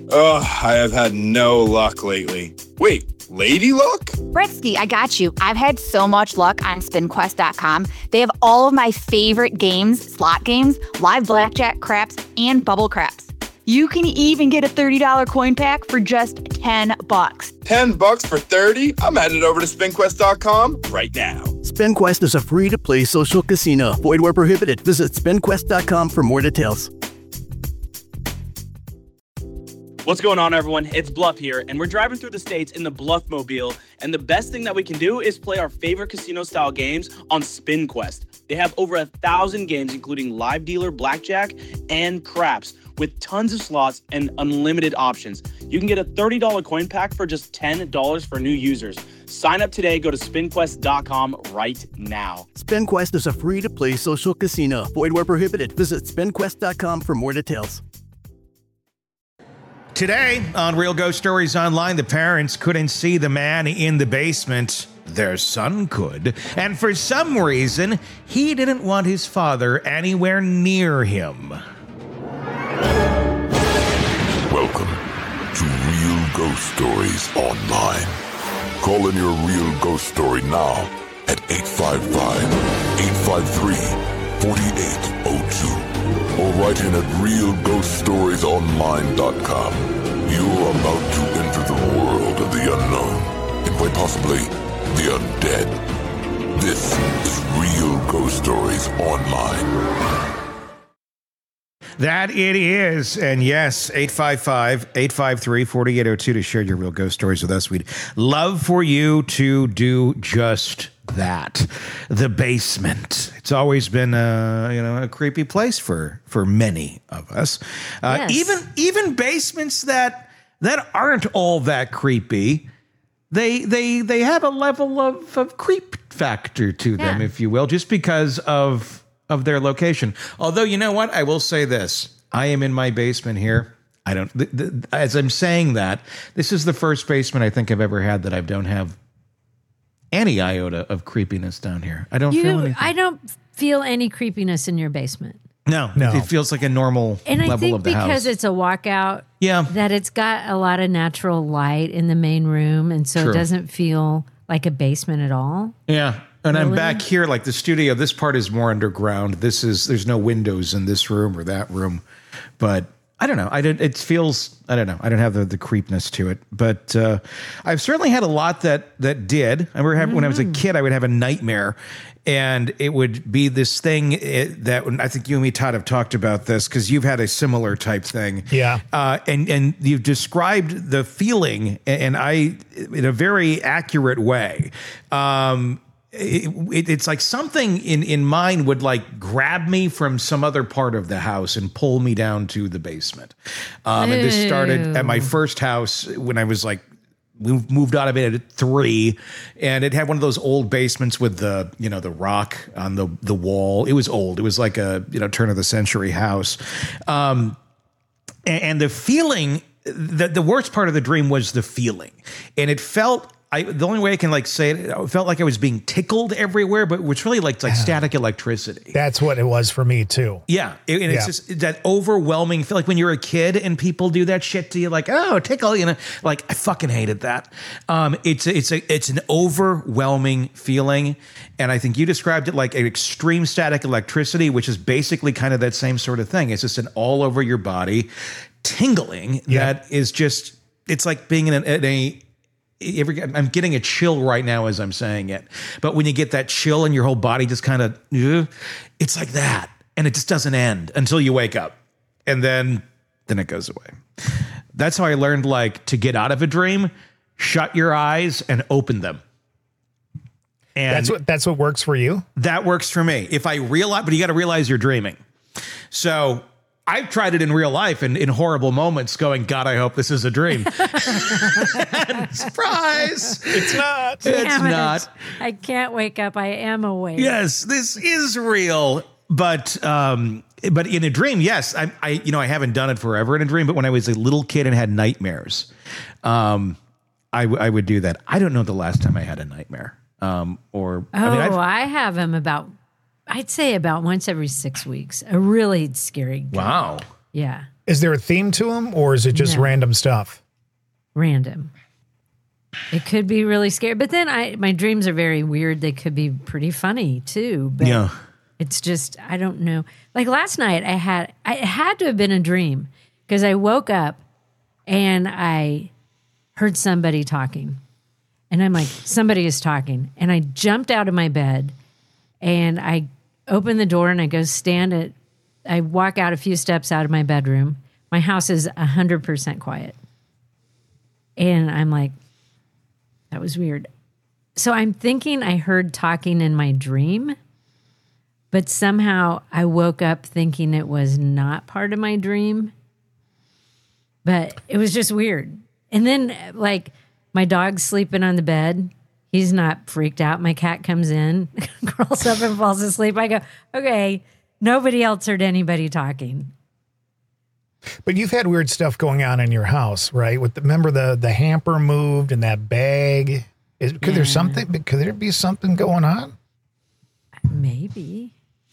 Ugh, I have had no luck lately. Wait, lady luck? Bretsky, I got you. I've had so much luck on SpinQuest.com. They have all of my favorite games, slot games, live blackjack, craps, and bubble craps. You can even get a $30 coin pack for just $10. $10 for 30? I'm headed over to SpinQuest.com right now. SpinQuest is a free-to-play social casino. Void where prohibited. Visit SpinQuest.com for more details. What's going on, everyone? It's Bluff here, and we're driving through the states in the Bluff Mobile, and the best thing that we can do is play our favorite casino-style games on SpinQuest. They have over 1,000 games, including live dealer, blackjack, and craps, with tons of slots and unlimited options. You can get a $30 coin pack for just $10 for new users. Sign up today. Go to SpinQuest.com right now. SpinQuest is a free-to-play social casino. Void where prohibited. Visit SpinQuest.com for more details. Today on Real Ghost Stories Online, the parents couldn't see the man in the basement. Their son could. And for some reason, he didn't want his father anywhere near him. Welcome to Real Ghost Stories Online. Call in your real ghost story now at 855-853-4802. Or write in at realghoststoriesonline.com. You're about to enter the world of the unknown, and quite possibly the undead. This is Real Ghost Stories Online. That it is. And yes, 855-853-4802 to share your real ghost stories with us. We'd love for you to do just that. The basement. It's always been a creepy place for many of us. Yes. Even basements that aren't all that creepy. They have a level of creep factor to them, if you will, just because of their location. Although, you know what? I will say this. I am in my basement here. I don't, as I'm saying that, this is the first basement I think I've ever had that I don't have any iota of creepiness down here. I don't feel anything. I don't feel any creepiness in your basement. No. It feels like a normal level of the house. And I think because it's a walkout, yeah, that it's got a lot of natural light in the main room, and so True. it doesn't feel like a basement at all. Yeah. And Really? I'm back here, like the studio. This part is more underground. There's no windows in this room or that room, but I don't know. I don't have the creepness to it, but I've certainly had a lot that did. I remember when I was a kid, I would have a nightmare, and it would be this thing that I think you and me, Todd, have talked about this because you've had a similar type thing. Yeah. And you've described the feeling and in a very accurate way. It's like something in mine would like grab me from some other part of the house and pull me down to the basement. And this started at my first house when I was like, we moved out of it at 3, and it had one of those old basements with the rock on the wall. It was old. It was like a turn of the century house. And the feeling, the worst part of the dream was the feeling, and it felt. The only way I can say it felt like I was being tickled everywhere, but it's really like static electricity. That's what it was for me too. Yeah. It's just that overwhelming feel, like when you're a kid and people do that shit to you, like, oh, tickle, like I fucking hated that. It's an overwhelming feeling. And I think you described it like an extreme static electricity, which is basically kind of that same sort of thing. It's just an all over your body tingling that is just, it's like being in I'm getting a chill right now as I'm saying it. But when you get that chill and your whole body just kind of, it's like that. And it just doesn't end until you wake up. And then it goes away. That's how I learned to get out of a dream, shut your eyes and open them. And that's what works for you? That works for me. If I realize, but you got to realize you're dreaming. So I've tried it in real life and in horrible moments going, God, I hope this is a dream. Surprise. It's not. It's not. I can't wake up. I am awake. Yes, this is real. But in a dream, yes, I haven't done it forever in a dream, but when I was a little kid and had nightmares, I would do that. I don't know the last time I had a nightmare. I have them I'd say about once every 6 weeks. A really scary dream. Wow. Yeah. Is there a theme to them, or is it just No. random stuff? Random. It could be really scary, but then my dreams are very weird. They could be pretty funny too. But Yeah. it's just I don't know. Like last night, it had to have been a dream because I woke up and I heard somebody talking, and I'm like, somebody is talking, and I jumped out of my bed, and I opened the door and I go I walk out a few steps out of my bedroom. My house is 100% quiet, and I'm like, that was weird. So I'm thinking I heard talking in my dream, but somehow I woke up thinking it was not part of my dream. But it was just weird. And then, like, my dog's sleeping on the bed. He's not freaked out. My cat comes in, crawls up and falls asleep. I go, okay, nobody else heard anybody talking. But you've had weird stuff going on in your house, right? Remember the hamper moved and that bag. Could there be something going on? Maybe.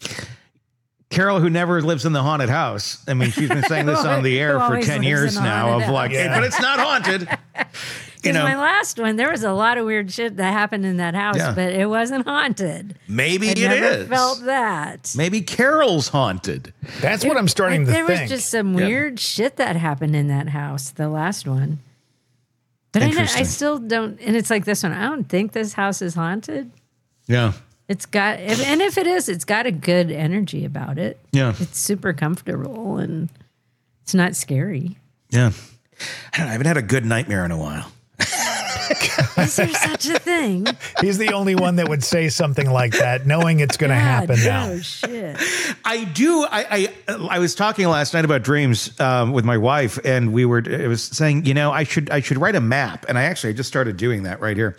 Carol, who never lives in the haunted house. I mean, she's been saying this on the air Who for always 10 lives years in a now haunted of like, house. but it's not haunted. You know, My last one, there was a lot of weird shit that happened in that house, Yeah. but it wasn't haunted. maybe I it never is. felt that. Maybe Carol's haunted. That's what I'm starting to There think. was just some weird shit that happened in that house, the last one. But I Interesting. still don't, and it's like this one. I don't think this house is haunted. Yeah. It's got, and if it is, it's got a good energy about it. Yeah. It's super comfortable and it's not scary. Yeah. I don't know. I haven't had a good nightmare in a while. Is there such a thing? He's the only one that would say something like that, knowing it's going to happen now. Oh shit! I do. I was talking last night about dreams with my wife, and it was saying, I should write a map, and I just started doing that right here,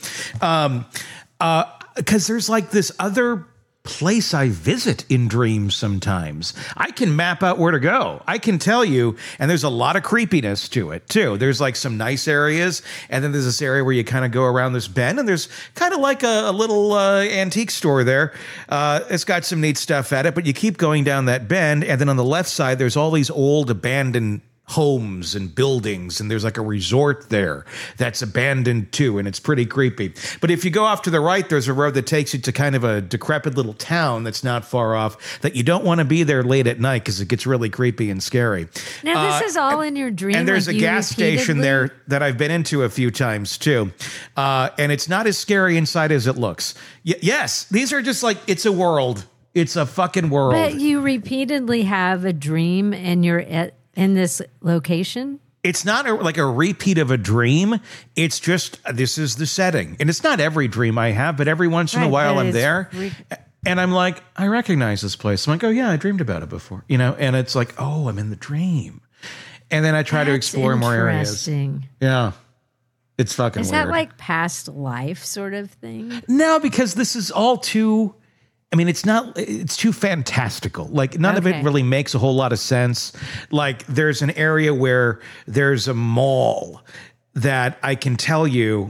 because there's like this other place I visit in dreams sometimes. I can map out where to go. I can tell you, and there's a lot of creepiness to it too. There's like some nice areas, and then there's this area where you kind of go around this bend, and there's kind of like a little antique store there. It's got some neat stuff at it, but you keep going down that bend, and then on the left side, there's all these old abandoned homes and buildings, and there's like a resort there that's abandoned too, and it's pretty creepy. But if you go off to the right, there's a road that takes you to kind of a decrepit little town that's not far off, that you don't want to be there late at night because it gets really creepy and scary. Now this is all in your dream. And there's like a you gas station repeatedly- there that I've been into a few times too. And it's not as scary inside as it looks. Yes, these are just like, it's a world. It's a fucking world. But you repeatedly have a dream, and you're in this location. It's not like a repeat of a dream. It's just, this is the setting. And it's not every dream I have, but every once in a Right, while but I'm it's there. And I'm like, I recognize this place. I'm like, oh yeah, I dreamed about it before. And it's like, oh, I'm in the dream. And then I try to That's explore more areas. interesting. Yeah. It's fucking Is weird. that like past life sort of thing? No, because this is all too, it's too fantastical. Like none of it Okay. really makes a whole lot of sense. Like there's an area where there's a mall that I can tell you,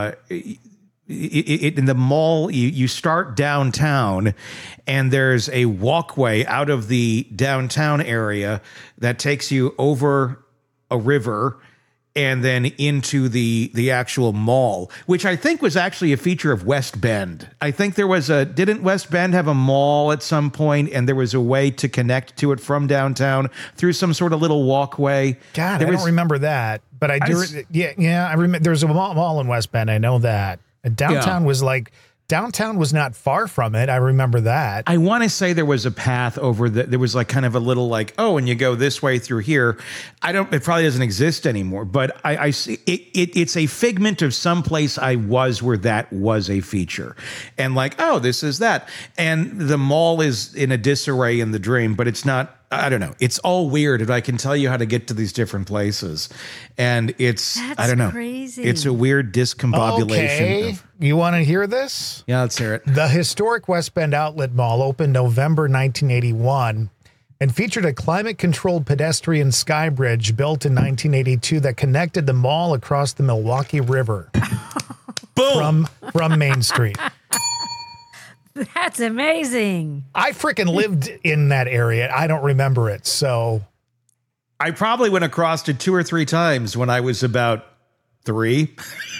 in the mall, you start downtown, and there's a walkway out of the downtown area that takes you over a river and then into the actual mall, which I think was actually a feature of West Bend. I think didn't West Bend have a mall at some point, and there was a way to connect to it from downtown through some sort of little walkway? God, I don't remember that, but I do. I remember there's a mall in West Bend. I know that. And downtown was not far from it. I remember that. I want to say there was a path over there was like kind of a little like, oh, and you go this way through here. It probably doesn't exist anymore, but I see it's a figment of some place I was where that was a feature. And like, oh, this is that. And the mall is in a disarray in the dream, but it's not. I don't know. It's all weird, and I can tell you how to get to these different places. And I don't know. Crazy. It's a weird discombobulation. Okay, you want to hear this? Yeah, let's hear it. The historic West Bend Outlet Mall opened November 1981 and featured a climate-controlled pedestrian sky bridge built in 1982 that connected the mall across the Milwaukee River. Boom! From Main Street. That's amazing. I freaking lived in that area. I don't remember it, so I probably went across it 2 or 3 times when I was about 3.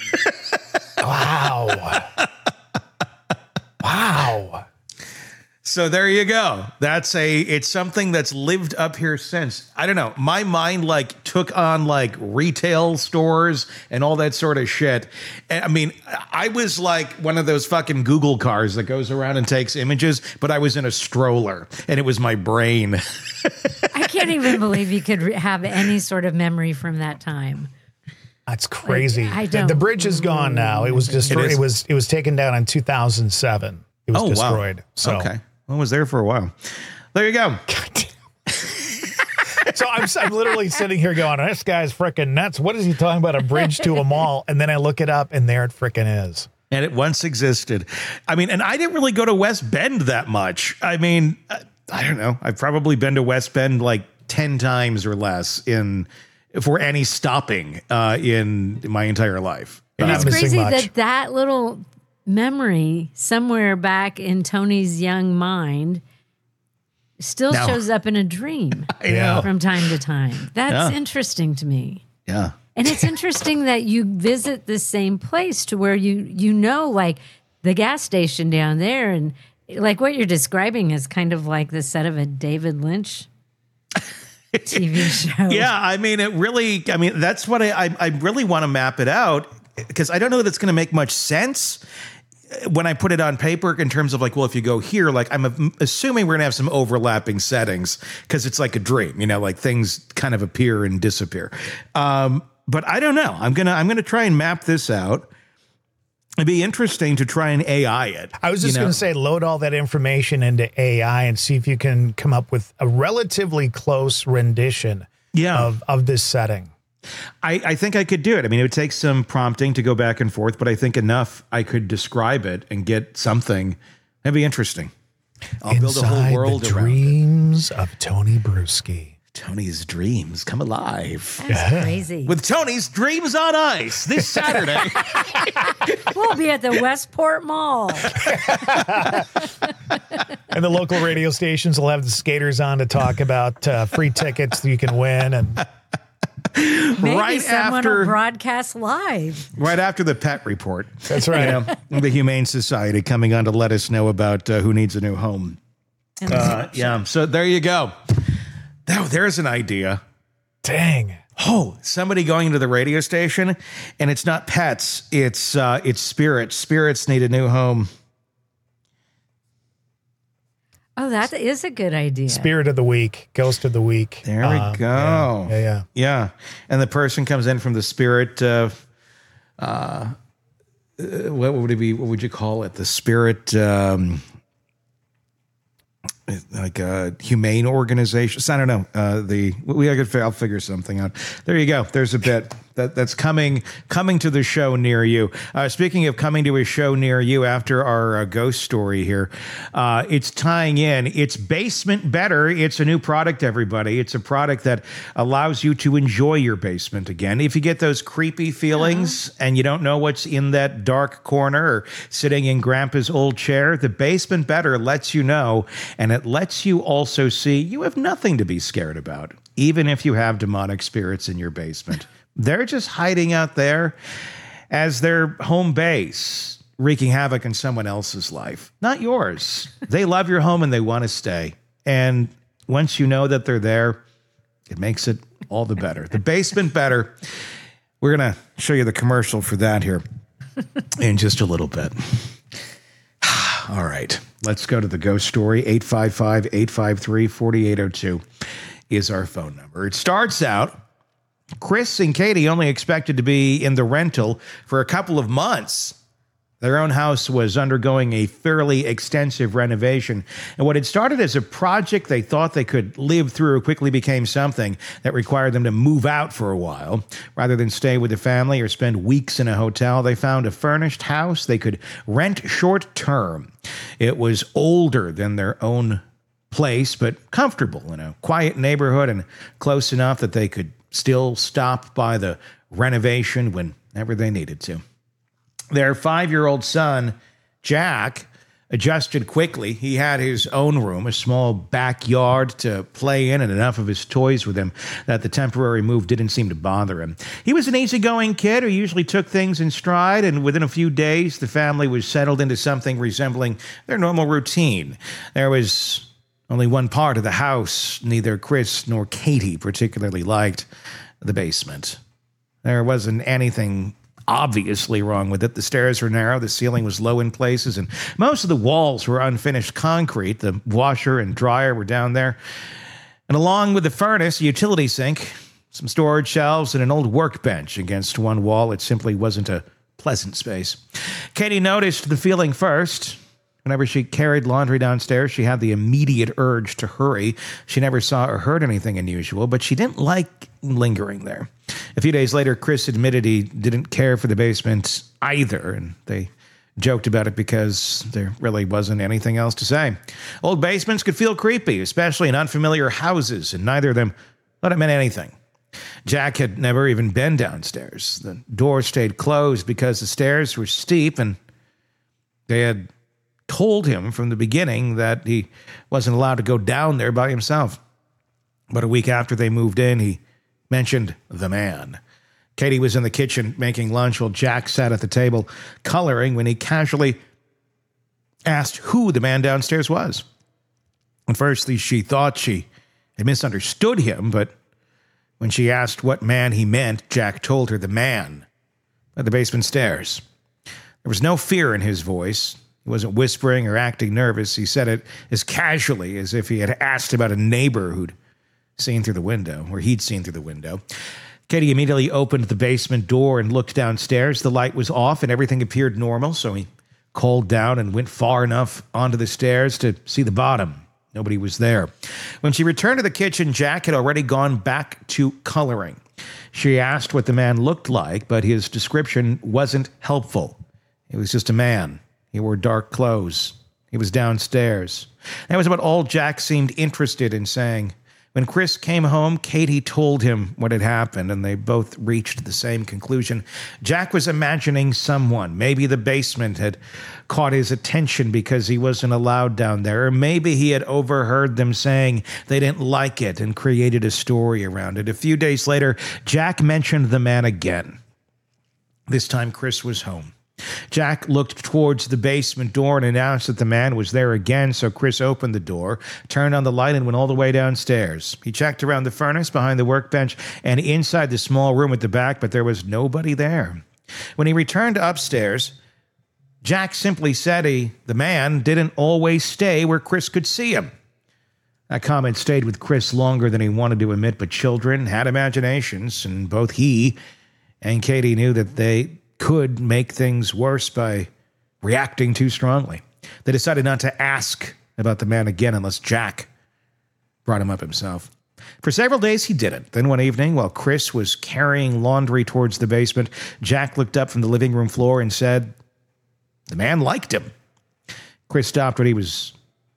Wow. Wow. So there you go. It's something that's lived up here since. I don't know. My mind like took on like retail stores and all that sort of shit. And, I mean, I was like one of those fucking Google cars that goes around and takes images, but I was in a stroller and it was my brain. I can't even believe you could have any sort of memory from that time. That's crazy. Like, the bridge is gone now. It was destroyed. It was taken down in 2007. It was destroyed. Wow. So okay. I was there for a while. There you go. So I'm literally sitting here going, this guy's freaking nuts. What is he talking about? A bridge to a mall? And then I look it up and there it freaking is. And it once existed. I mean, and I didn't really go to West Bend that much. I mean, I don't know. I've probably been to West Bend like 10 times or less for any stopping in my entire life. And it's missing crazy much. that little memory somewhere back in Tony's young mind still No. shows up in a dream I know. from time to time. That's Yeah. interesting to me. Yeah. And it's interesting that you visit the same place to where you know, like the gas station down there, and like what you're describing is kind of like the set of a David Lynch TV show. Yeah, I mean, that's what I really want to map it out, because I don't know that it's going to make much sense when I put it on paper in terms of like, well, if you go here, like I'm assuming we're going to have some overlapping settings because it's like a dream, like things kind of appear and disappear. But I don't know. I'm going to try and map this out. It'd be interesting to try and AI it. I was just going to say, load all that information into AI and see if you can come up with a relatively close rendition of this setting. I think I could do it. I mean, it would take some prompting to go back and forth, but I think enough I could describe it and get something. That'd be interesting. I'll build a whole world the around it. dreams of Tony Bruschi. Tony's dreams come alive. That's crazy. With Tony's Dreams on Ice this Saturday. We'll be at the Westport Mall. And the local radio stations will have the skaters on to talk about free tickets that you can win. And Maybe Right someone after- will broadcast live. Right after the pet report. that's right. The Humane Society coming on to let us know about who needs a new home. Yeah, so there you go. Oh, there's an idea. Dang. Oh, somebody going into the radio station, and it's not pets, it's spirits. Spirits need a new home. Oh, that is a good idea. Spirit of the week, ghost of the week. There we go. Yeah. And the person comes in from the spirit what would it be? What would you call it? The spirit like a humane organization. I don't know. I'll figure something out. There you go. There's a bit that's coming to the show near you. Speaking of coming to a show near you, after our ghost story here, it's tying in. It's Basement Better. It's a new product, everybody. It's a product that allows you to enjoy your basement again. If you get those creepy feelings and you don't know what's in that dark corner or sitting in Grandpa's old chair, the Basement Better lets you know, and it lets you also see you have nothing to be scared about, even if you have demonic spirits in your basement. They're just hiding out there as their home base, wreaking havoc in someone else's life, not yours. They love your home and they want to stay. And once you know that they're there, it makes it all the better. The Basement Better. We're going to show you the commercial for that here in just a little bit. All right, let's go to the ghost story. 855-853-4802 is our phone number. It starts out, Chris and Katie only expected to be in the rental for a couple of months. Their own house was undergoing a fairly extensive renovation, and what had started as a project they thought they could live through quickly became something that required them to move out for a while. Rather than stay with the family or spend weeks in a hotel, they found a furnished house they could rent short term. It was older than their own place, but comfortable in a quiet neighborhood and close enough that they could still stop by the renovation whenever they needed to. Their 5-year-old son, Jack, adjusted quickly. He had his own room, a small backyard to play in, and enough of his toys with him that the temporary move didn't seem to bother him. He was an easygoing kid who usually took things in stride, and within a few days, the family was settled into something resembling their normal routine. There was only one part of the house neither Chris nor Katie particularly liked: the basement. There wasn't anything obviously wrong with it. The stairs were narrow, the ceiling was low in places, and most of the walls were unfinished concrete. The washer and dryer were down there. And along with the furnace, a utility sink, some storage shelves, and an old workbench against one wall, it simply wasn't a pleasant space. Katie noticed the feeling first. Whenever she carried laundry downstairs, she had the immediate urge to hurry. She never saw or heard anything unusual, but she didn't like lingering there. A few days later, Chris admitted he didn't care for the basement either, and they joked about it because there really wasn't anything else to say. Old basements could feel creepy, especially in unfamiliar houses, and neither of them thought it meant anything. Jack had never even been downstairs. The door stayed closed because the stairs were steep, and they had told him from the beginning that he wasn't allowed to go down there by himself. But a week after they moved in, he mentioned the man. Katie was in the kitchen making lunch while Jack sat at the table coloring when he casually asked who the man downstairs was. At first, she thought she had misunderstood him, but when she asked what man he meant, Jack told her the man at the basement stairs. There was no fear in his voice. He wasn't whispering or acting nervous. He said it as casually as if he had asked about a neighbor who'd seen through the window, or he'd seen through the window. Katie immediately opened the basement door and looked downstairs. The light was off and everything appeared normal, so he called down and went far enough onto the stairs to see the bottom. Nobody was there. When she returned to the kitchen, Jack had already gone back to coloring. She asked what the man looked like, but his description wasn't helpful. It was just a man. He wore dark clothes. He was downstairs. That was about all Jack seemed interested in saying. When Chris came home, Katie told him what had happened, and they both reached the same conclusion. Jack was imagining someone. Maybe the basement had caught his attention because he wasn't allowed down there, or maybe he had overheard them saying they didn't like it and created a story around it. A few days later, Jack mentioned the man again. This time, Chris was home. Jack looked towards the basement door and announced that the man was there again, so Chris opened the door, turned on the light, and went all the way downstairs. He checked around the furnace behind the workbench and inside the small room at the back, but there was nobody there. When he returned upstairs, Jack simply said the man didn't always stay where Chris could see him. That comment stayed with Chris longer than he wanted to admit, but children had imaginations, and both he and Katie knew that they could make things worse by reacting too strongly. They decided not to ask about the man again unless Jack brought him up himself. For several days, he didn't. Then one evening, while Chris was carrying laundry towards the basement, Jack looked up from the living room floor and said the man liked him. Chris stopped what he was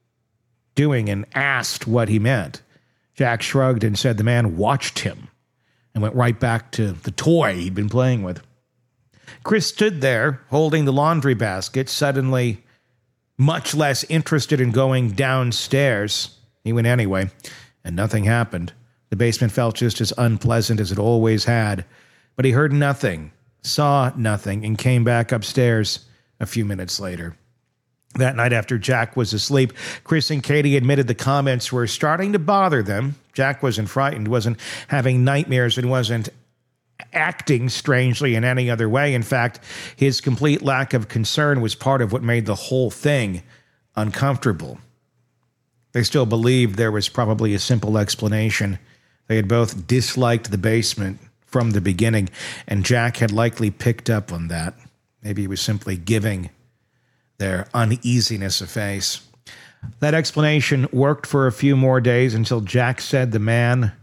doing and asked what he meant. Jack shrugged and said the man watched him and went right back to the toy he'd been playing with. Chris stood there, holding the laundry basket, suddenly much less interested in going downstairs. He went anyway, and nothing happened. The basement felt just as unpleasant as it always had, but he heard nothing, saw nothing, and came back upstairs a few minutes later. That night after Jack was asleep, Chris and Katie admitted the comments were starting to bother them. Jack wasn't frightened, wasn't having nightmares, and wasn't acting strangely in any other way. In fact, his complete lack of concern was part of what made the whole thing uncomfortable. They still believed there was probably a simple explanation. They had both disliked the basement from the beginning, and Jack had likely picked up on that. Maybe he was simply giving their uneasiness a face. That explanation worked for a few more days until Jack said the man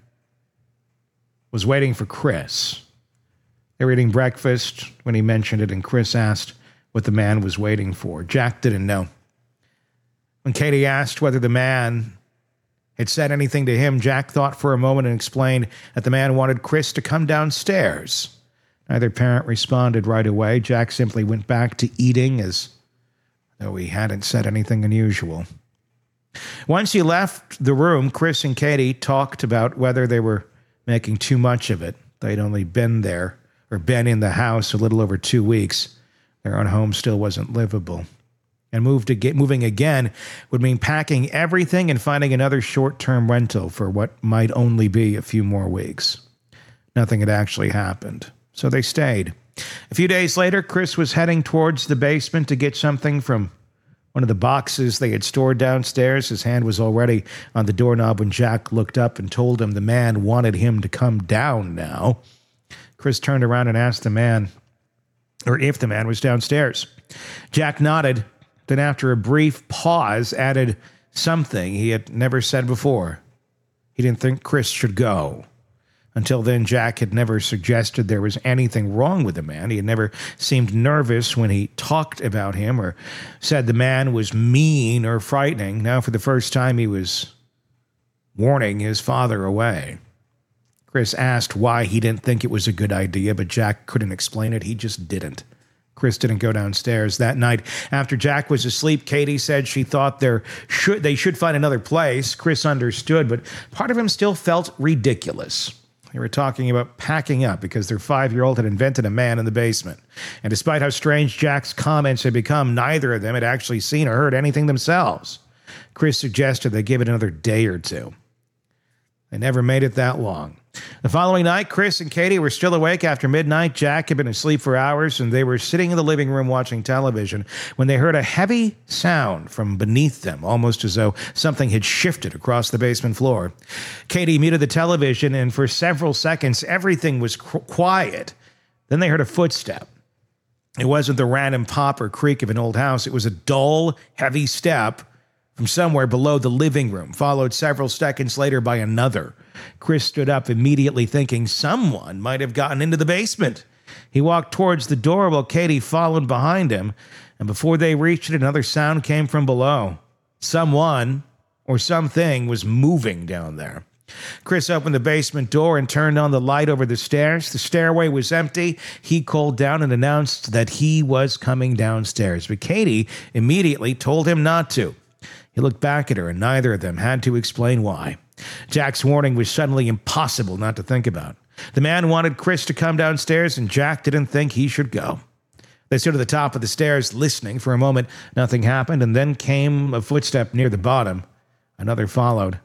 was waiting for Chris. They were eating breakfast when he mentioned it, and Chris asked what the man was waiting for. Jack didn't know. When Katie asked whether the man had said anything to him, Jack thought for a moment and explained that the man wanted Chris to come downstairs. Neither parent responded right away. Jack simply went back to eating as though he hadn't said anything unusual. Once he left the room, Chris and Katie talked about whether they were making too much of it. They'd only been in the house a little over 2 weeks. Their own home still wasn't livable. And moving again would mean packing everything and finding another short-term rental for what might only be a few more weeks. Nothing had actually happened, so they stayed. A few days later, Chris was heading towards the basement to get something from one of the boxes they had stored downstairs. His hand was already on the doorknob when Jack looked up and told him the man wanted him to come down now. Chris turned around and asked the man, or if the man was downstairs. Jack nodded, then after a brief pause added something he had never said before. He didn't think Chris should go. Until then, Jack had never suggested there was anything wrong with the man. He had never seemed nervous when he talked about him or said the man was mean or frightening. Now, for the first time, he was warning his father away. Chris asked why he didn't think it was a good idea, but Jack couldn't explain it. He just didn't. Chris didn't go downstairs that night. After Jack was asleep, Katie said she thought they should find another place. Chris understood, but part of him still felt ridiculous. They were talking about packing up because their 5-year-old had invented a man in the basement. And despite how strange Jack's comments had become, neither of them had actually seen or heard anything themselves. Chris suggested they give it another day or two. They never made it that long. The following night, Chris and Katie were still awake after midnight. Jack had been asleep for hours, and they were sitting in the living room watching television when they heard a heavy sound from beneath them, almost as though something had shifted across the basement floor. Katie muted the television, and for several seconds, everything was quiet. Then they heard a footstep. It wasn't the random pop or creak of an old house. It was a dull, heavy step from somewhere below the living room, followed several seconds later by another. Chris stood up immediately, thinking someone might have gotten into the basement. He walked towards the door while Katie followed behind him, and before they reached it, another sound came from below. Someone or something was moving down there. Chris opened the basement door and turned on the light over the stairs. The stairway was empty. He called down and announced that he was coming downstairs, but Katie immediately told him not to. He looked back at her, and neither of them had to explain why. Jack's warning was suddenly impossible not to think about. The man wanted Chris to come downstairs, and Jack didn't think he should go. They stood at the top of the stairs listening. For a moment, nothing happened, and then came a footstep near the bottom. Another followed.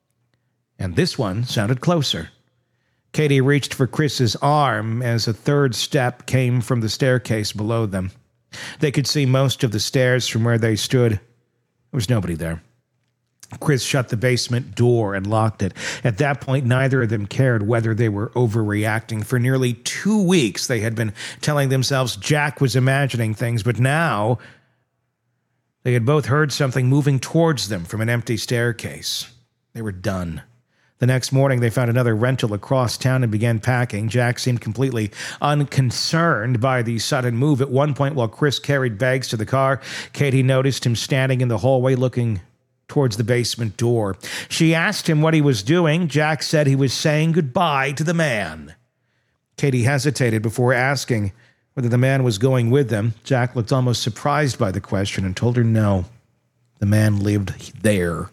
And this one sounded closer. Katie reached for Chris's arm as a third step came from the staircase below them. They could see most of the stairs from where they stood. There was nobody there. Chris shut the basement door and locked it. At that point, neither of them cared whether they were overreacting. For nearly 2 weeks, they had been telling themselves Jack was imagining things, but now they had both heard something moving towards them from an empty staircase. They were done. The next morning, they found another rental across town and began packing. Jack seemed completely unconcerned by the sudden move. At one point, while Chris carried bags to the car, Katie noticed him standing in the hallway looking towards the basement door. She asked him what he was doing. Jack said he was saying goodbye to the man. Katie hesitated before asking whether the man was going with them. Jack looked almost surprised by the question and told her no. The man lived there.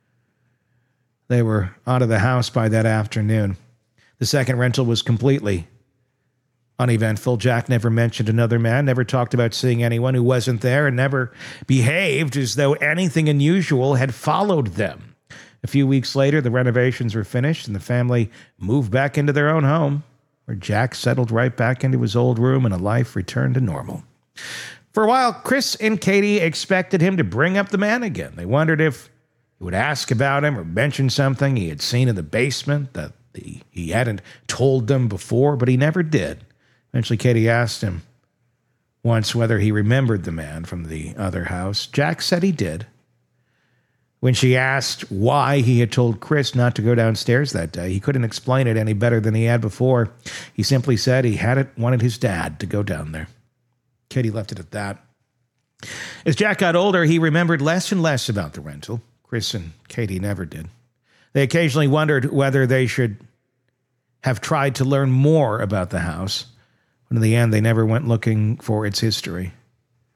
They were out of the house by that afternoon. The second rental was completely uneventful. Jack never mentioned another man, never talked about seeing anyone who wasn't there, and never behaved as though anything unusual had followed them. A few weeks later, the renovations were finished, and the family moved back into their own home, where Jack settled right back into his old room and a life returned to normal. For a while, Chris and Katie expected him to bring up the man again. They wondered if he would ask about him or mention something he had seen in the basement that he hadn't told them before, but he never did. Eventually, Katie asked him once whether he remembered the man from the other house. Jack said he did. When she asked why he had told Chris not to go downstairs that day, he couldn't explain it any better than he had before. He simply said he hadn't wanted his dad to go down there. Katie left it at that. As Jack got older, he remembered less and less about the rental. Chris and Katie never did. They occasionally wondered whether they should have tried to learn more about the house, but in the end, they never went looking for its history.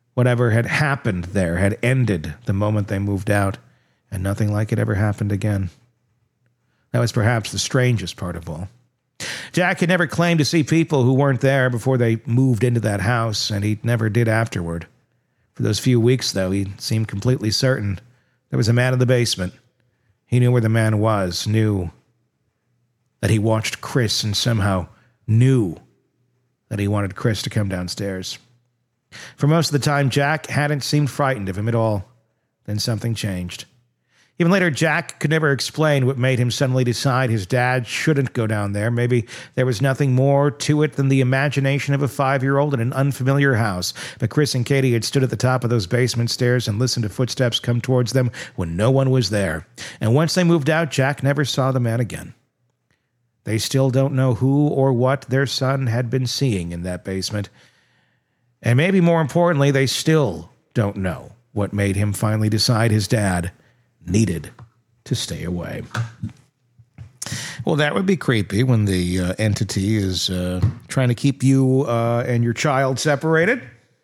Whatever had happened there had ended the moment they moved out, and nothing like it ever happened again. That was perhaps the strangest part of all. Jack had never claimed to see people who weren't there before they moved into that house, and he never did afterward. For those few weeks, though, he seemed completely certain there was a man in the basement. He knew where the man was, knew that he watched Chris, and somehow knew that he wanted Chris to come downstairs. For most of the time, Jack hadn't seemed frightened of him at all. Then something changed. Even later, Jack could never explain what made him suddenly decide his dad shouldn't go down there. Maybe there was nothing more to it than the imagination of a 5-year-old in an unfamiliar house. But Chris and Katie had stood at the top of those basement stairs and listened to footsteps come towards them when no one was there. And once they moved out, Jack never saw the man again. They still don't know who or what their son had been seeing in that basement. And maybe more importantly, they still don't know what made him finally decide his dad needed to stay away. Well, that would be creepy when the entity is trying to keep you and your child separated.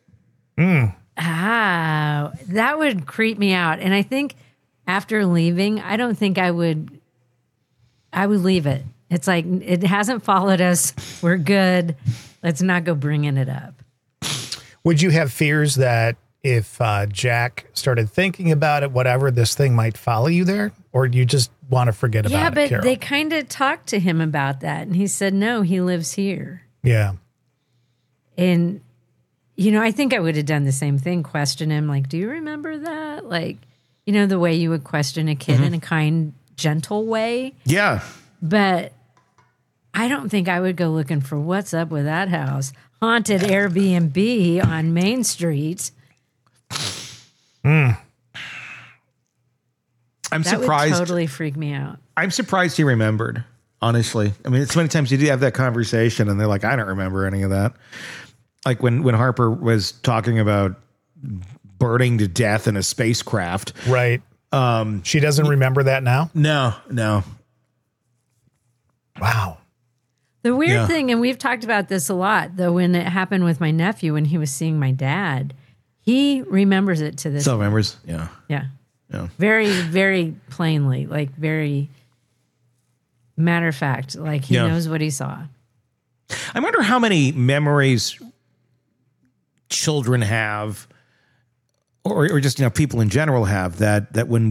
Ah, that would creep me out. And I think after leaving, I don't think I would leave it. It's like, it hasn't followed us. We're good. Let's not go bringing it up. Would you have fears that if Jack started thinking about it, whatever, this thing might follow you there? Or do you just want to forget about it, Yeah, but Carol? they kind of talked to him about that. And he said, no, he lives here. Yeah. And, you know, I think I would have done the same thing, question him, like, do you remember that? Like, you know, the way you would question a kid in a kind, gentle way. Yeah. But I don't think I would go looking for what's up with that house. Haunted Airbnb on Main Street. I'm That surprised. would totally freak me out. I'm surprised he remembered, honestly. I mean, it's many times you do have that conversation and they're like, I don't remember any of that. Like when Harper was talking about burning to death in a spacecraft. Right. She doesn't remember that now? No. Wow. The weird thing, and we've talked about this a lot, though, when it happened with my nephew when he was seeing my dad, he remembers it to this Still day. remembers? Yeah. Yeah. Yeah. Very, very plainly, like very matter of fact, like he knows what he saw. I wonder how many memories children have, or just, you know, people in general have that when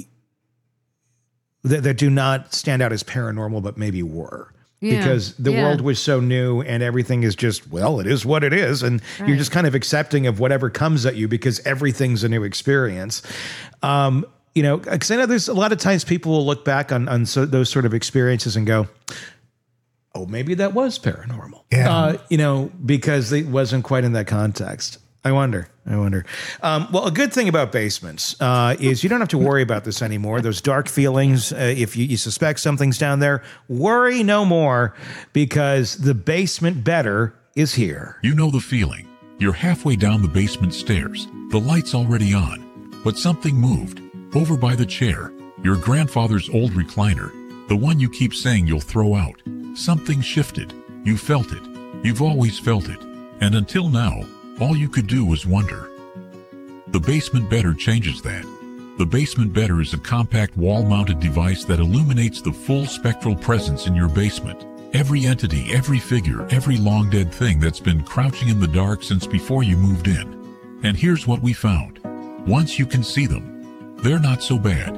that do not stand out as paranormal, but maybe were. Yeah, because the world was so new and everything is just, well, it is what it is. And you're just kind of accepting of whatever comes at you because everything's a new experience. You know, because I know there's a lot of times people will look back on those sort of experiences and go, oh, maybe that was paranormal. Yeah. You know, because it wasn't quite in that context. I wonder. Well, a good thing about basements is you don't have to worry about this anymore. Those dark feelings, if you suspect something's down there, worry no more because the Basement Better is here. You know the feeling. You're halfway down the basement stairs. The light's already on, but something moved. Over by the chair, your grandfather's old recliner, the one you keep saying you'll throw out. Something shifted. You felt it. You've always felt it. And until now, all you could do was wonder. The Basement Better changes that. The Basement Better is a compact wall-mounted device that illuminates the full spectral presence in your basement. Every entity, every figure, every long-dead thing that's been crouching in the dark since before you moved in. And here's what we found. Once you can see them, they're not so bad.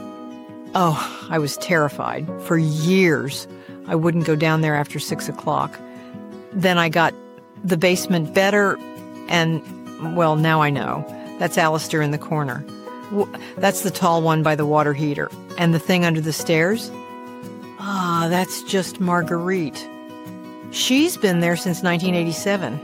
Oh, I was terrified. For years, I wouldn't go down there after 6 o'clock. Then I got the Basement Better, and, well, now I know. That's Alistair in the corner. That's the tall one by the water heater. And the thing under the stairs? Ah, that's just Marguerite. She's been there since 1987.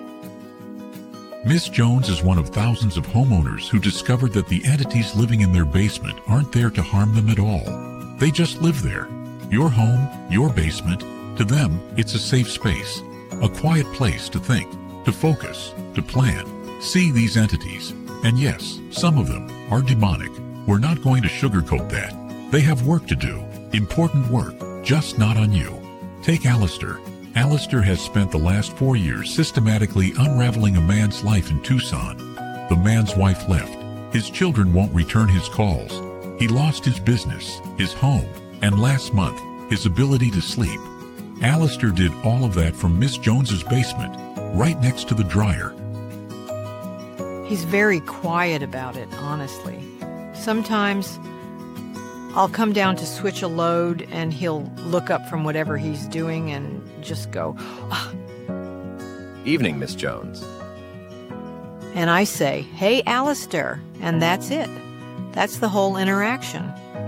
Miss Jones is one of thousands of homeowners who discovered that the entities living in their basement aren't there to harm them at all. They just live there. Your home, your basement, to them, it's a safe space, a quiet place to think, to focus, to plan. See these entities. And yes, some of them are demonic. We're not going to sugarcoat that. They have work to do, important work, just not on you. Take Alistair. Alistair has spent the last 4 years systematically unraveling a man's life in Tucson. The man's wife left. His children won't return his calls. He lost his business, his home, and last month, his ability to sleep. Alistair did all of that from Miss Jones's basement, right next to the dryer. He's very quiet about it, honestly. Sometimes I'll come down to switch a load and he'll look up from whatever he's doing and just go, "Ah." Evening, Miss Jones. And I say, "Hey, Alistair," and that's it. That's the whole interaction.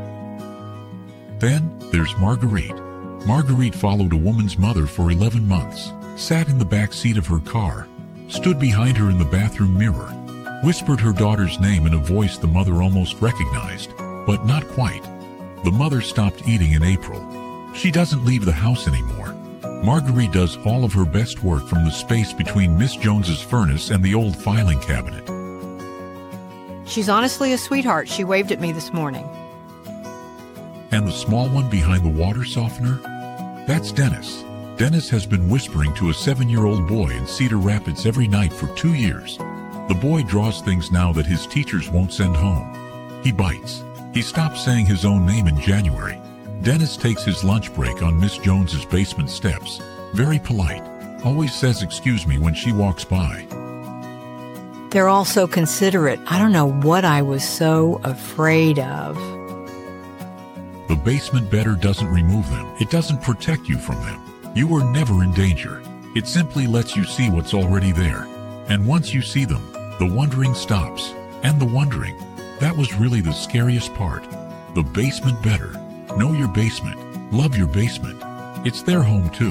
Then there's Marguerite. Marguerite followed a woman's mother for 11 months, sat in the back seat of her car, stood behind her in the bathroom mirror, whispered her daughter's name in a voice the mother almost recognized, but not quite. The mother stopped eating in April. She doesn't leave the house anymore. Marguerite does all of her best work from the space between Miss Jones's furnace and the old filing cabinet. She's honestly a sweetheart. She waved at me this morning. And the small one behind the water softener? That's Dennis. Dennis has been whispering to a 7-year-old boy in Cedar Rapids every night for 2 years. The boy draws things now that his teachers won't send home. He bites. He stopped saying his own name in January. Dennis takes his lunch break on Miss Jones's basement steps. Very polite. Always says excuse me when she walks by. They're all so considerate. I don't know what I was so afraid of. The basement better doesn't remove them. It doesn't protect you from them. You are never in danger. It simply lets you see what's already there. And once you see them, the wondering stops. And the wondering, that was really the scariest part. The basement better. Know your basement. Love your basement. It's their home too.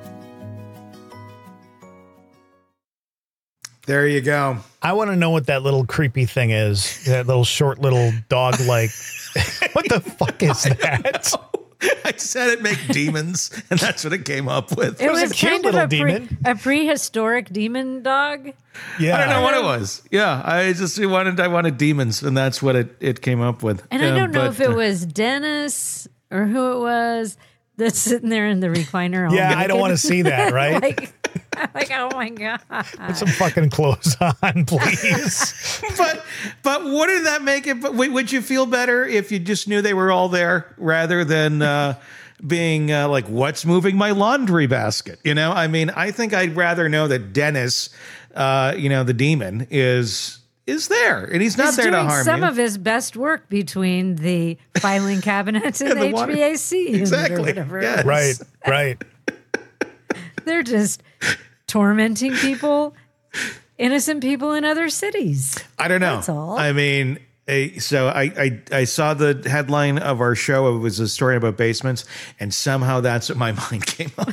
There you go. I want to know what that little creepy thing is. That little short little dog like. What the fuck is that? I said it make demons, and that's what it came up with. It was a cute kind of little demon. a prehistoric demon dog. Yeah. I don't know what it was. Yeah, I wanted demons, and that's what it came up with. And I don't know if it was Dennis or who it was that's sitting there in the recliner. all Yeah, I don't naked. want to see that, right? like, oh my God. Put some fucking clothes on, please. But wouldn't that make it? But would you feel better if you just knew they were all there rather than being like, what's moving my laundry basket? You know, I mean, I think I'd rather know that Dennis, the demon, is there, and he's not there to harm some you. of his best work between the filing cabinets and the water. HVAC unit Exactly. or whatever. Yes. Right. They're just tormenting people, innocent people in other cities. I don't know. That's all. I mean, so I saw the headline of our show. It was a story about basements, and somehow that's what my mind came up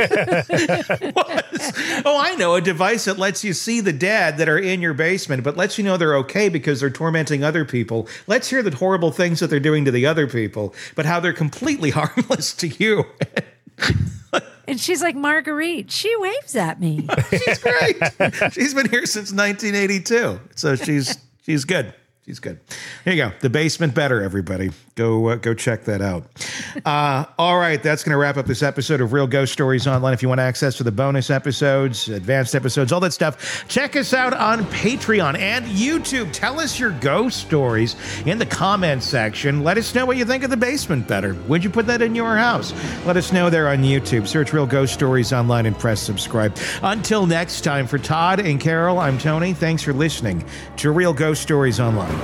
was, I know, a device that lets you see the dead that are in your basement, but lets you know they're okay because they're tormenting other people. Let's hear the horrible things that they're doing to the other people, but how they're completely harmless to you. And she's like, Marguerite, she waves at me. She's great. She's been here since 1982. So she's good. She's good. Here you go. The Basement Better, everybody. Go check that out. All right. That's going to wrap up this episode of Real Ghost Stories Online. If you want access to the bonus episodes, advanced episodes, all that stuff, check us out on Patreon and YouTube. Tell us your ghost stories in the comments section. Let us know what you think of The Basement Better. Would you put that in your house? Let us know there on YouTube. Search Real Ghost Stories Online and press subscribe. Until next time, for Todd and Carol, I'm Tony. Thanks for listening to Real Ghost Stories Online.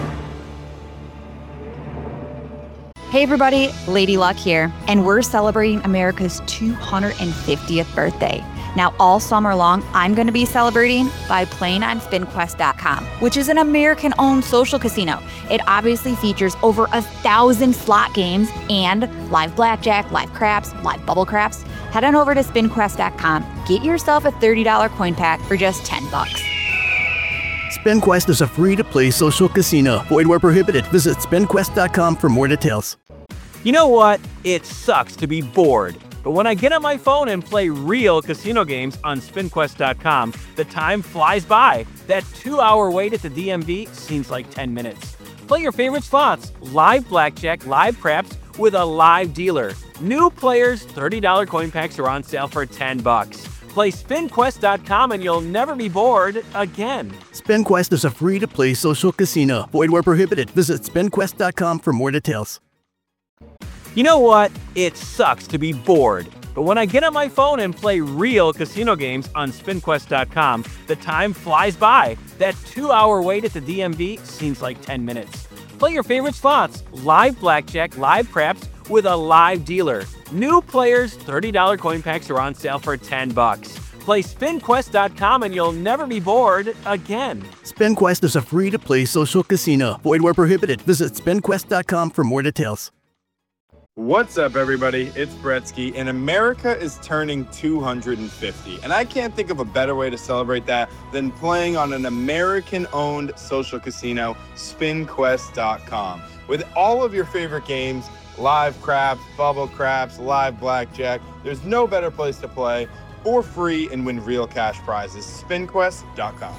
Hey everybody, Lady Luck here, and we're celebrating America's 250th birthday. Now all summer long, I'm going to be celebrating by playing on SpinQuest.com, which is an American-owned social casino. It obviously features over 1,000 slot games and live blackjack, live craps, live bubble craps. Head on over to SpinQuest.com, get yourself a $30 coin pack for just $10. SpinQuest is a free-to-play social casino. Void where prohibited. Visit SpinQuest.com for more details. You know what? It sucks to be bored. But when I get on my phone and play real casino games on SpinQuest.com, the time flies by. That 2-hour wait at the DMV seems like 10 minutes. Play your favorite slots, live blackjack, live craps, with a live dealer. New players, $30 coin packs are on sale for $10. Play SpinQuest.com and you'll never be bored again. SpinQuest is a free-to-play social casino. Void where prohibited. Visit SpinQuest.com for more details. You know what? It sucks to be bored. But when I get on my phone and play real casino games on SpinQuest.com, the time flies by. That 2-hour wait at the DMV seems like 10 minutes. Play your favorite slots, live blackjack, live craps, with a live dealer. New players, $30 coin packs are on sale for $10. Play SpinQuest.com and you'll never be bored again. SpinQuest is a free-to-play social casino. Void where prohibited. Visit SpinQuest.com for more details. What's up, everybody? It's Bretsky, and America is turning 250. And I can't think of a better way to celebrate that than playing on an American-owned social casino, SpinQuest.com. With all of your favorite games, live craps, bubble craps, live blackjack, there's no better place to play for free and win real cash prizes. SpinQuest.com.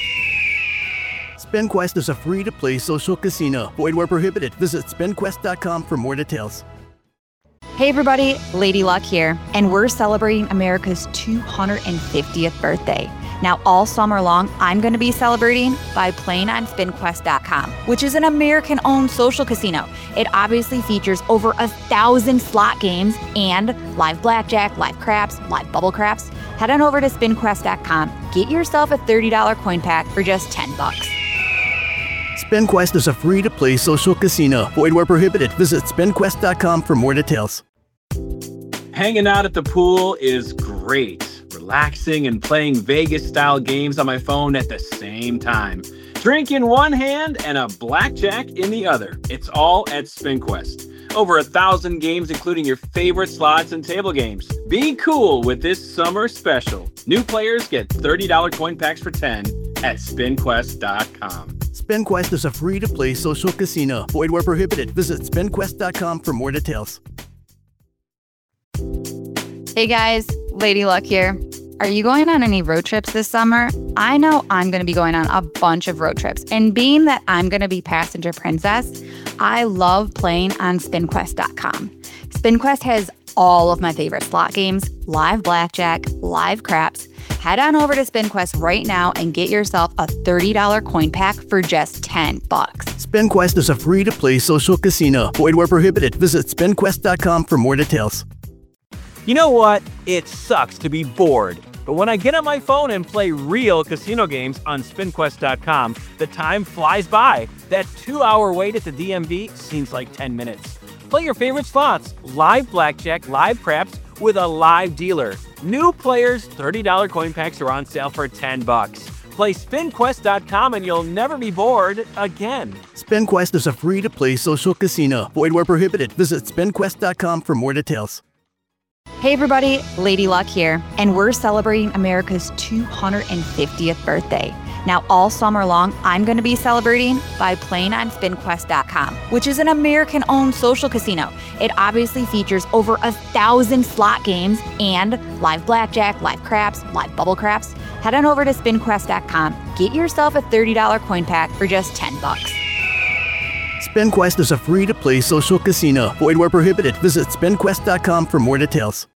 SpinQuest is a free-to-play social casino. Void where prohibited. Visit SpinQuest.com for more details. Hey everybody, Lady Luck here, and we're celebrating America's 250th birthday. Now, all summer long, I'm going to be celebrating by playing on SpinQuest.com, which is an American-owned social casino. It obviously features over 1,000 slot games and live blackjack, live craps, live bubble craps. Head on over to SpinQuest.com, get yourself a $30 coin pack for just $10. SpinQuest is a free-to-play social casino. Void where prohibited. Visit SpinQuest.com for more details. Hanging out at the pool is great. Relaxing and playing Vegas-style games on my phone at the same time. Drink in one hand and a blackjack in the other. It's all at SpinQuest. Over 1,000 games, including your favorite slots and table games. Be cool with this summer special. New players get $30 coin packs for $10 at SpinQuest.com. SpinQuest is a free-to-play social casino. Void where prohibited. Visit SpinQuest.com for more details. Hey guys, Lady Luck here. Are you going on any road trips this summer? I know I'm going to be going on a bunch of road trips, and being that I'm going to be passenger princess, I love playing on SpinQuest.com. SpinQuest has all of my favorite slot games, live blackjack, live craps. Head on over to SpinQuest right now and get yourself a $30 coin pack for just $10. SpinQuest is a free-to-play social casino. Void where prohibited. Visit SpinQuest.com for more details. You know what? It sucks to be bored. But when I get on my phone and play real casino games on SpinQuest.com, the time flies by. That 2-hour wait at the DMV seems like 10 minutes. Play your favorite slots, live blackjack, live craps, with a live dealer. New players, $30 coin packs are on sale for $10. Play SpinQuest.com and you'll never be bored again. SpinQuest is a free-to-play social casino. Void where prohibited. Visit SpinQuest.com for more details. Hey everybody, Lady Luck here, and we're celebrating America's 250th birthday. Now, all summer long, I'm going to be celebrating by playing on SpinQuest.com, which is an American-owned social casino. It obviously features over 1,000 slot games and live blackjack, live craps, live bubble craps. Head on over to SpinQuest.com, get yourself a $30 coin pack for just $10. SpinQuest is a free-to-play social casino. Void where prohibited. Visit SpinQuest.com for more details.